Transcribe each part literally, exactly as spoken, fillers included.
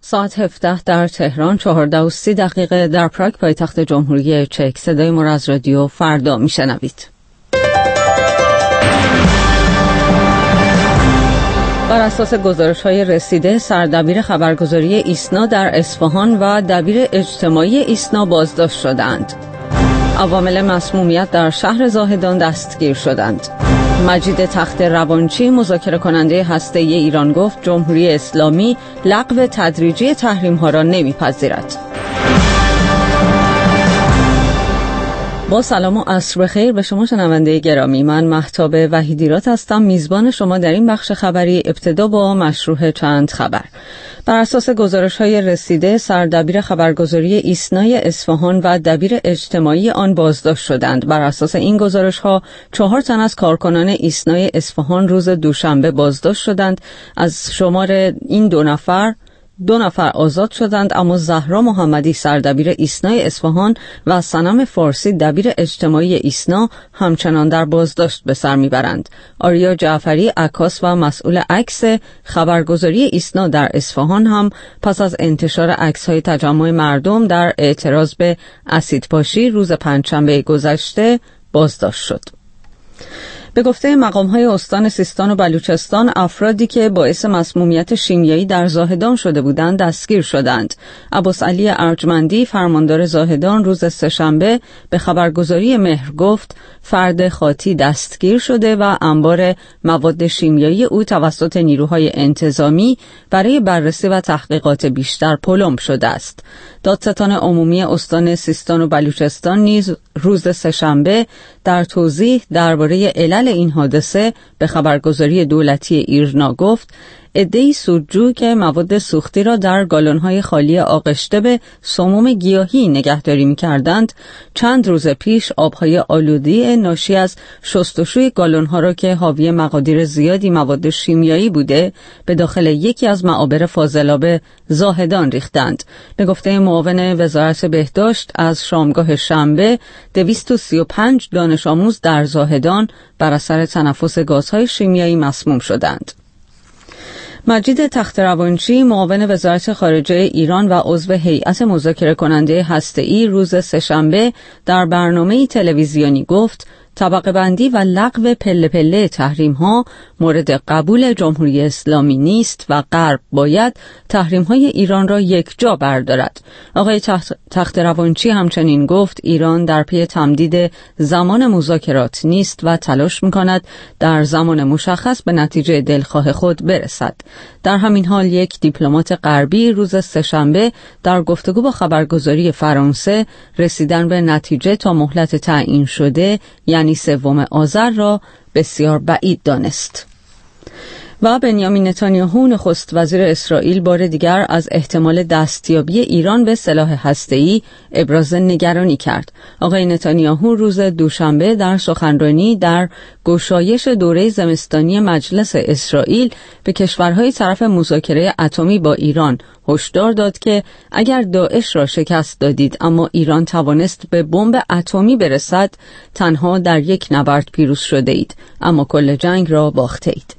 ساعت هفده در تهران، چهارده و سی دقیقه در پراگ پایتخت جمهوری چک. صدای ما را از رادیو فردا میشنوید. بر اساس گزارش‌های رسیده، سردبیر خبرگزاری ایسنا در اصفهان و دبیر اجتماعی ایسنا بازداشت شدند. عوامل مسمومیت در شهر زاهدان دستگیر شدند. مجید تخت روانچی، مذاکره کننده هسته‌ای ایران، گفت جمهوری اسلامی لغو تدریجی تحریم‌ها را نمی‌پذیرد. با سلام و عصر بخیر به شما شنونده گرامی. من مهتاب وحیدیرات هستم، میزبان شما در این بخش خبری. ابتدا با مشروع چند خبر. بر اساس گزارش‌های رسیده، سردبیر خبرگزاری ایسنای اصفهان و دبیر اجتماعی آن بازداشت شدند. بر اساس این گزارش‌ها، چهار تن از کارکنان ایسنای اصفهان روز دوشنبه بازداشت شدند. از شمار این دو نفر دو نفر آزاد شدند، اما زهرا محمدی، سردبیر ایسنای اصفهان، و صنم فارسی، دبیر اجتماعی ایسنا، همچنان در بازداشت به سر میبرند. آریا جعفری، عکاس و مسئول عکس خبرگزاری ایسنا در اصفهان، هم پس از انتشار عکس‌های تجمع مردم در اعتراض به اسیدپاشی روز پنجشنبه گذشته بازداشت شد. به گفته مقام‌های استان سیستان و بلوچستان، افرادی که باعث مسمومیت شیمیایی در زاهدان شده بودند دستگیر شدند. عباس علی ارجمندی، فرماندار زاهدان، روز سه‌شنبه به خبرگزاری مهر گفت فرد خاطی دستگیر شده و انبار مواد شیمیایی او توسط نیروهای انتظامی برای بررسی و تحقیقات بیشتر پلم شده است. دادستان عمومی استان سیستان و بلوچستان نیز روز سه‌شنبه در توضیح درباره علل این حادثه به خبرگزاری دولتی ایرنا گفت عده‌ای سودجو که مواد سوختی را در گالن‌های خالی آغشته به سموم گیاهی نگهداری می‌کردند، چند روز پیش آب‌های آلوده ناشی از شستشوی گالن‌ها را که حاوی مقادیر زیادی مواد شیمیایی بوده به داخل یکی از معابر فاضلاب زاهدان ریختند. به گفته معاون وزارت بهداشت، از شامگاه شنبه دویست و سی و پنج دانش آموز در زاهدان بر اثر تنفس گازهای شیمیایی مسموم شدند. مجید تخت روانچی، معاون وزارت خارجه ایران و عضو هیئت مذاکره کننده هسته‌ای، روز سه‌شنبه در برنامه تلویزیونی گفت طبقه بندی و لغو پله پله تحریم ها مورد قبول جمهوری اسلامی نیست و غرب باید تحریم های ایران را یک جا بردارد. آقای تخت, تخت روانچی همچنین گفت ایران در پی تمدید زمان مذاکرات نیست و تلاش می‌کند در زمان مشخص به نتیجه دلخواه خود برسد. در همین حال یک دیپلمات غربی روز سه‌شنبه در گفتگو با خبرگزاری فرانسه رسیدن به نتیجه تا مهلت تعیین شده یعنی سوم آذر را بسیار بعید دانست. و بنیامین نتانیاهو، نخست وزیر اسرائیل، بار دیگر از احتمال دستیابی ایران به سلاح هسته‌ای ابراز نگرانی کرد. آقای نتانیاهو روز دوشنبه در سخنرانی در گشایش دوره زمستانی مجلس اسرائیل به کشورهای طرف مذاکره اتمی با ایران هشدار داد که اگر داعش را شکست دادید اما ایران توانست به بمب اتمی برسد، تنها در یک نبرد پیروز شده اید، اما کل جنگ را باخته اید.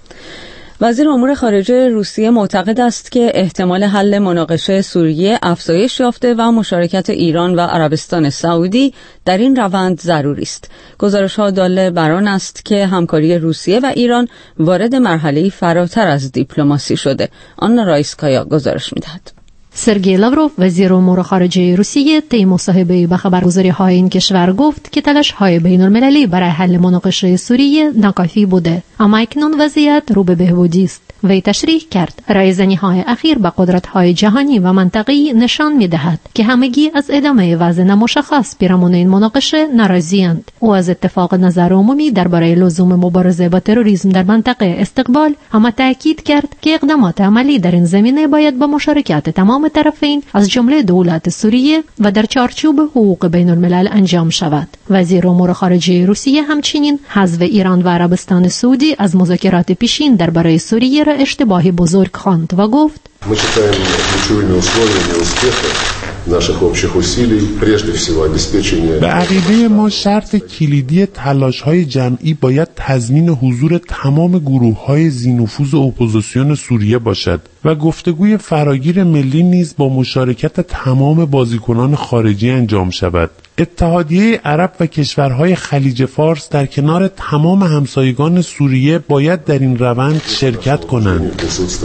وزیر امور خارجه روسیه معتقد است که احتمال حل مناقشه سوریه افزایش یافته و مشارکت ایران و عربستان سعودی در این روند ضروری است. گزارش‌ها دال بر آن است که همکاری روسیه و ایران وارد مرحله‌ای فراتر از دیپلماسی شده. آن رایسکایا گزارش می‌دهد. سرگئی لاوروف، وزیر امور خارجه روسیه، طی مصاحبه‌ای با خبرگزاری‌های این کشور گفت که تلاش‌های بین‌المللی برای حل مناقشه سوریه ناکافی بوده، اما اکنون وضعیت رو به بهبودی است. وی تشریح کرد رایزنی‌های اخیر با قدرت‌های جهانی و منطقه‌ای نشان می‌دهد که همگی از ادامه وضع نامشخص پیرامون این مناقشه ناراضی‌اند. او از اتفاق نظر عمومی درباره لزوم مبارزه با تروریسم در منطقه استقبال، اما تأکید کرد که اقدامات عملی در این زمینه باید با مشارکت تمام طرفین از جمله دولت سوریه و در چارچوب حقوق بین الملل انجام شود. وزیر امور خارجه روسیه همچنین حذف ایران و عربستان سعودی از مذاکرات پیشین درباره سوریه را اشتباهی بزرگ خواند و گفت به عقیده ما شرط کلیدی تلاش‌های جمعی باید تضمین حضور تمام گروه‌های ذی‌نفوذ اپوزیسیون سوریه باشد و گفتگوی فراگیر ملی نیز با مشارکت تمام بازیکنان خارجی انجام شود. اتحادیه عرب و کشورهای خلیج فارس در کنار تمام همسایگان سوریه باید در این روند شرکت کنند.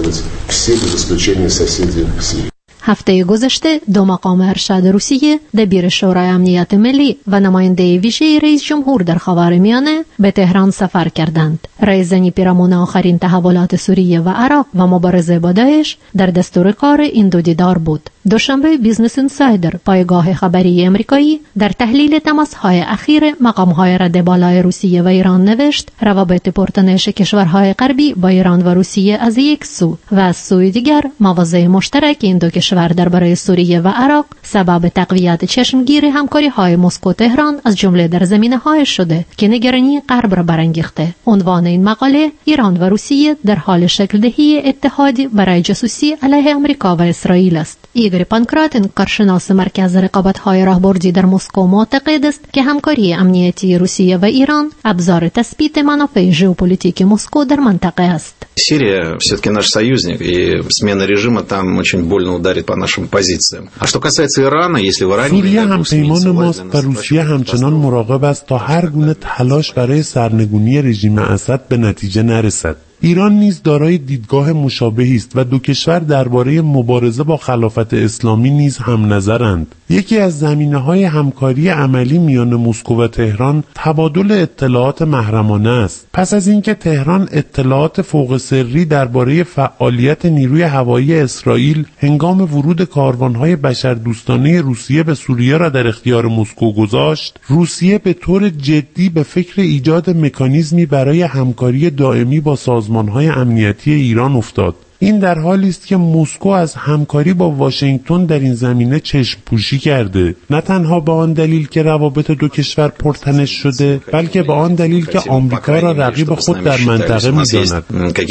هفته گذشته دو مقام ارشد روسیه دبیر شورای امنیت ملی و نماینده ویژه رئیس جمهور در خاورمیانه به تهران سفر کردند. رئیسنی پیرامون آخرین تحولات سوریه و عراق و مبارزه با داعش در دستور کار این دو دیدار بود. دوشنبه بیزنس اینسایدر، پایگاه خبری امریکایی، در تحلیل تماس‌های اخیر مقام‌های رد بالای روسیه و ایران نوشت روابط پرتنش کشورهای غربی با ایران و روسیه از یک سو و از سوی دیگر مواضع مشترک این دو کشور درباره سوریه و عراق سبب تقویت چشمگیر همکاری‌های مسکو تهران از جمله در زمینه‌های شده که نگرانی غرب را برانگیخته. عنوان این مقاله ایران و روسیه در حال شکل دهی اتحادی برای جاسوسی علیه آمریکا و اسرائیل است. ایگور پانکراتن، کارشناس مرکز رقابت‌های راهبردی در مسکو، معتقد است که همکاری امنیتی روسیه و ایران ابزار تثبیت منافع ژئوپلیتیک مسکو در منطقه است. Сирия все-таки наш союзник, и смена режима там очень больно ударит по нашим позициям. А что касается Ирана, если в Иране... سوریه همپیمان ماست و روسیه همچنان مراقب است تا هر گونه تلاش برای سرنگونی رژیم اسد به نتیجه نرسد. ایران نیز دارای دیدگاه مشابهی است و دو کشور درباره مبارزه با خلافت اسلامی نیز هم نظرند. یکی از زمینه‌های همکاری عملی میان مسکو و تهران تبادل اطلاعات محرمانه است. پس از اینکه تهران اطلاعات فوق سری درباره فعالیت نیروی هوایی اسرائیل هنگام ورود کاروان‌های بشردوستانه روسیه به سوریه را در اختیار مسکو گذاشت، روسیه به طور جدی به فکر ایجاد مکانیزمی برای همکاری دائمی با سازمان‌های امنیتی ایران افتاد. این در حالی است که مسکو از همکاری با واشنگتن در این زمینه چشم پوشی کرده، نه تنها به آن دلیل که روابط دو کشور پرتنش شده، بلکه به آن دلیل که آمریکا را رقیب خود در منطقه می‌داند.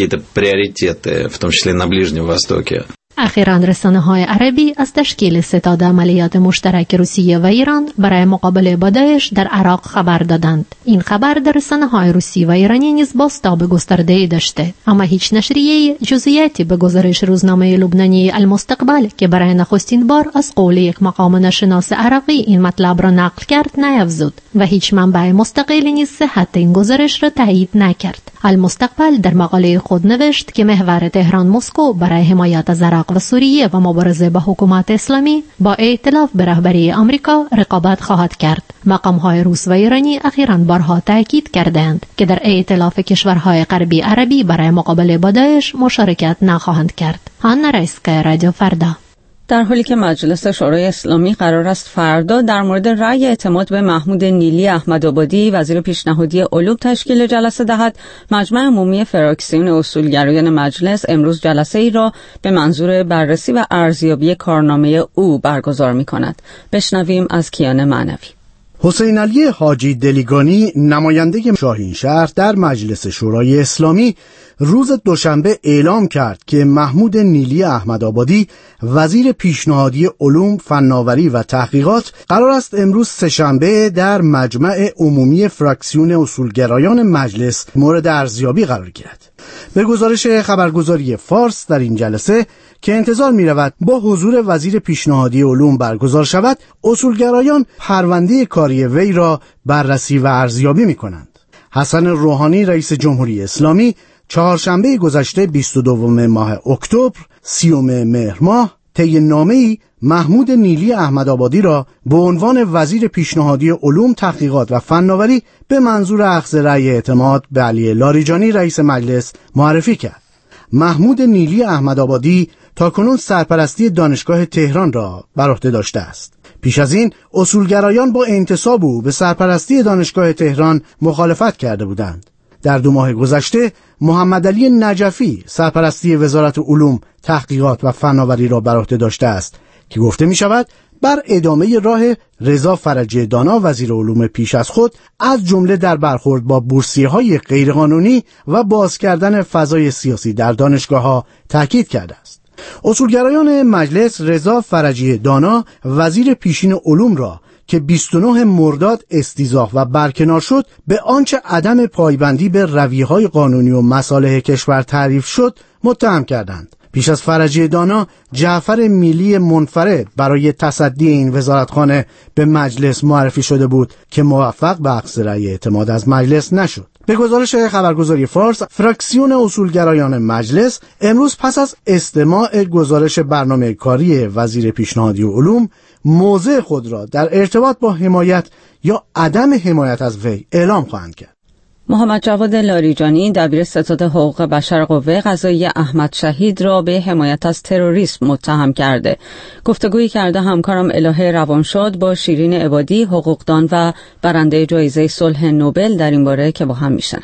اخیراً رسانه‌های عربی از تشکیل ستاد عملیات مشترک روسیه و ایران برای مقابله با داعش در عراق خبر دادند. این خبر در رسانه‌های روسی و ایرانی نیز بازتاب گسترده‌ای داشته، اما هیچ نشریه‌ای جزئیاتی به گزارش روزنامه لبنانی المستقبل که برای نخستین بار از قول یک مقام ناشناس عراقی این مطلب را نقل کرد نیفزود و هیچ منبع مستقلی نیز صحت این گزارش را تایید نکرد. المستقبل در مقاله خود نوشت که محور تهران مسکو برای حمایت از عراق و سوریه و مبارزه با حکومت اسلامی با ائتلاف به رهبری آمریکا رقابت خواهد کرد. مقام‌های روس و ایرانی اخیراً بارها تاکید کردند که در ائتلاف کشورهای غربی عربی برای مقابله با داعش مشارکت نخواهند کرد. آنا رایسکا، رادیو فردا. در حالی که مجلس شورای اسلامی قرار است فردا در مورد رأی اعتماد به محمود نیلی احمدآبادی وزیر پیشنهادی علوم تشکیل جلسه دهد، مجمع عمومی فراکسیون اصولگرایان مجلس امروز جلسه ای را به منظور بررسی و ارزیابی کارنامه او برگزار می کند. بشنویم از کیان معنوی. حسین علی حاجی دلیگانی، نماینده شاهین شهر در مجلس شورای اسلامی، روز دوشنبه اعلام کرد که محمود نیلی احمدآبادی وزیر پیشنهادی علوم، فناوری و تحقیقات قرار است امروز سه‌شنبه در مجمع عمومی فراکسیون اصولگرایان مجلس مورد ارزیابی قرار گیرد. به گزارش خبرگزاری فارس، در این جلسه که انتظار می رود با حضور وزیر پیشنهادی علوم برگزار شود، اصولگرایان پرونده کاری وی را بررسی و ارزیابی می کنند. حسن روحانی، رئیس جمهوری اسلامی، چهارشنبه گذشته بیست و دوم ماه اکتبر، سیوم مهر ماه، طی نامه‌ای محمود نیلی احمدآبادی را به عنوان وزیر پیشنهادی علوم، تحقیقات و فناوری به منظور اخذ رأی اعتماد به علی لاریجانی رئیس مجلس معرفی کرد. محمود نیلی احمدآبادی تاکنون سرپرستی دانشگاه تهران را بر عهده داشته است. پیش از این اصولگرایان با انتصاب او به سرپرستی دانشگاه تهران مخالفت کرده بودند. در دو ماه گذشته محمد علی نجفی سرپرستی وزارت علوم، تحقیقات و فناوری را بر عهده داشته است که گفته می شود بر ادامه راه رضا فرجی دانا وزیر علوم پیش از خود، از جمله در برخورد با بورسیه‌های غیرقانونی و باز کردن فضای سیاسی در دانشگاه‌ها تاکید کرده است. اصولگرایان مجلس رضا فرجی دانا وزیر پیشین علوم را که بیست و نه مرداد استیضاح و برکنار شد به آنچه عدم پایبندی به رویه‌های قانونی و مصالح کشور تعریف شد متهم کردند. پیش از فرجی دانا جعفر میلی منفرد برای تصدی این وزارتخانه به مجلس معرفی شده بود که موفق به اخذ رأی اعتماد از مجلس نشد. به گزارش خبرگزاری فارس، فراکسیون اصولگرایان مجلس امروز پس از استماع گزارش برنامه کاری وزیر پیشنهادی علوم موضع خود را در ارتباط با حمایت یا عدم حمایت از وی اعلام خواهند کرد. محمد جواد لاریجانی دبیر ستاد حقوق بشر قوه قضاییه احمد شهید را به حمایت از تروریسم متهم کرده. گفتگویی کرده همکارم الهه روانشاد با شیرین عبادی، حقوقدان و برنده جایزه صلح نوبل در این باره که با هم میشنویم.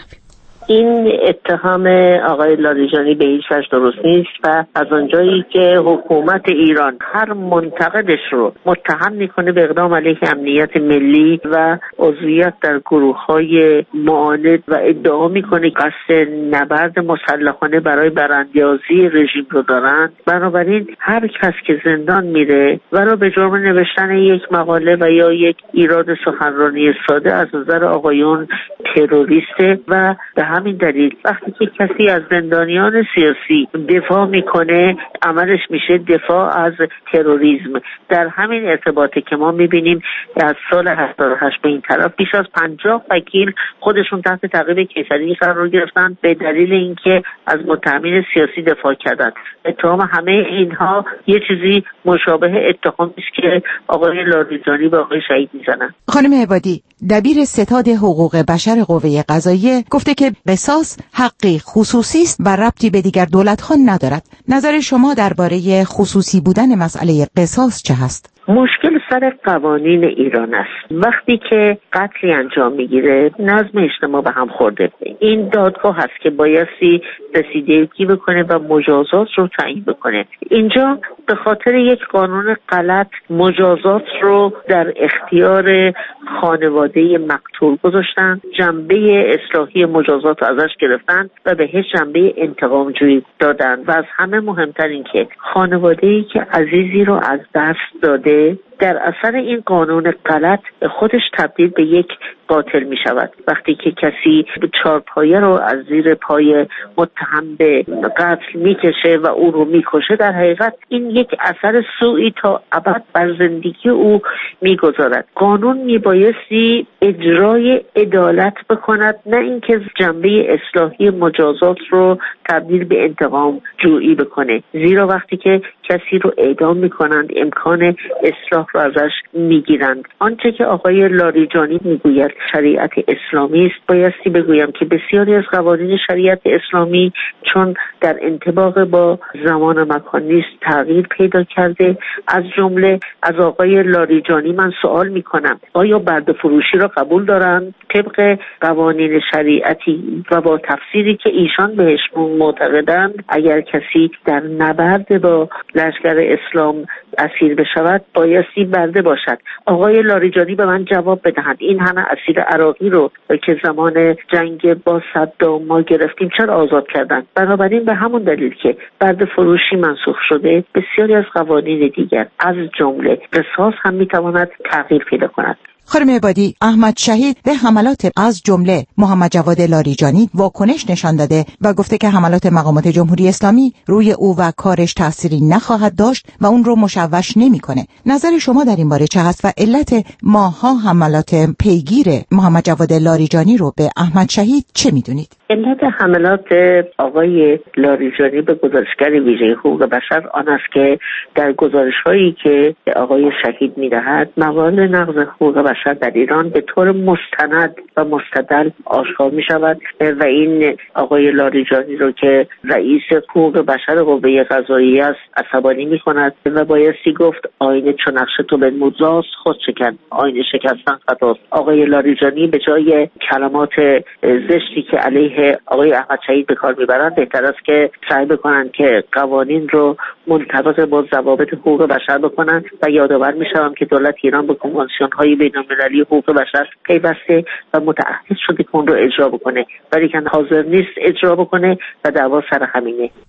این اتهام آقای لاریجانی به هیچ وجه درست نیست و از آنجایی که حکومت ایران هر منتقدش رو متهم میکنه به اقدام علیه امنیت ملی و عضویت در گروه‌های معاند و ادعا میکنه قصد نبرد مسلحانه برای براندازی رژیم رو دارن، بنابراین هر کس که زندان میره ولو به جرم نوشتن یک مقاله و یا یک ایراد سخنرانی ساده از نظر آقایون تروریسته و به همین دلیل وقتی که کسی از زندانیان سیاسی دفاع میکنه عملش میشه دفاع از تروریسم. در همین ارتباطی که ما میبینیم از سال هفتاد و هشت به این طرف بیش از پنجاه وکیل خودشون تحت تعقیب کیفری قرار گرفتن به دلیل اینکه از متهمین سیاسی دفاع کردند. اتهام همه اینها یه چیزی مشابه اتهامی است که آقای لاریجانی به آقای شهید میزنن. خانم عبادی دبیر ستاد حقوق بشر قوه قضاییه گفته که قصاص حقی خصوصی است و ربطی به دیگر دولت‌ها ندارد. نظر شما درباره خصوصی بودن مسئله قصاص چه هست؟ مشکل سر قوانین ایران است. وقتی که قتلی انجام میگیره نظم اجتماع به هم خورده. این دادگاه هست که بایستی رسیدگی بکنه و مجازات رو تعیین بکنه. اینجا به خاطر یک قانون غلط مجازات رو در اختیار خانواده مقتول گذاشتن، جنبه اصلاحی مجازات ازش گرفتن و بهش جنبه انتقام جویی دادن و از همه مهمتر این که خانواده‌ای که عزیزی رو از دست داده در اثر این قانون غلط خودش تبدیل به یک قاتل می شود. وقتی که کسی چارپایه رو از زیر پای متهم به قتل می کشه و او رو می کشه، در حقیقت این یک اثر سوئی تا ابد بر زندگی او می گذارد. قانون می بایستی اجرای عدالت بکند، نه اینکه جنبه اصلاحی مجازات رو تبدیل به انتقام جویی بکنه. زیرا وقتی که کسی رو اعدام می کنند امکان اصلاح رو ازش می گیرند. آنچه که آقای لاریجانی می گوید شریعت اسلامی است، بایستی بگویم که بسیاری از قوانین شریعت اسلامی چون در انطباق با زمان و مکان نیست تغییر پیدا کرده. از جمله از آقای لاریجانی من سوال می کنم آیا برده فروشی را قبول دارند طبق قوانین شریعتی و با تفسیری که ایشان بهش معتقدند اگر کسی در نبرد با لشکر اسلام اسیر بشود بایستی برده باشد. آقای لاریجانی به من جواب بدهند این همه اسیر عراقی رو که زمان جنگ با صدام ما گرفتیم چرا آزاد کردن؟ بنابراین به همون دلیل که برده فروشی منسوخ شده بسیاری از قوانین دیگر از جمله قصاص هم میتواند تغییر پیدا کند. خانم عبادی، احمد شهید به حملات از جمله محمد جواد لاریجانی واکنش نشان داده و گفته که حملات مقامات جمهوری اسلامی روی او و کارش تأثیری نخواهد داشت و اون رو مشوش نمی‌کنه. نظر شما در این باره چه هست و علت ماها حملات پیگیر محمد جواد لاریجانی رو به احمد شهید چه می‌دونید؟ علت حملات آقای لاریجانی به گزارشگر ویژه حقوق بشر آن است که در گزارش‌هایی که آقای شهید می‌دهد موارد نقض حقوق بشر در ایران به طور مستند و مستدل آشکار می شود و این آقای لاریجانی رو که رئیس حقوق بشر قوه قضاییه است عصبانی می کند و بایستی گفت آینه چون نقش تو به موزاست خود شکن، آینه شکستن خطاست. آقای لاریجانی به جای کلمات زشتی که علیه آقای احمد شهید به کار میبرند بهتر است که سعی بکنند که قوانین رو منطبق با ضوابط حقوق بشر بکنند و یادآور می شوم که دولت ایران به کنوانسیون های بین‌المللی حقوق بشر پیوسته و متعهد شده که اون رو اجرا بکنه، ولی که حاضر نیست اجرا بکنه و دعوا سر همینه.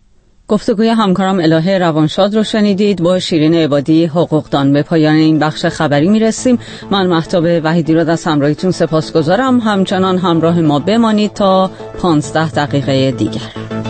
گفتگوی همکارم الهه روانشاد رو شنیدید. با شیرین عبادی حقوقدان به پایان این بخش خبری میرسیم. من مهتاب وحیدیراد از همراهیتون سپاسگزارم. همچنان همراه ما بمانید تا پانزده دقیقه دیگر.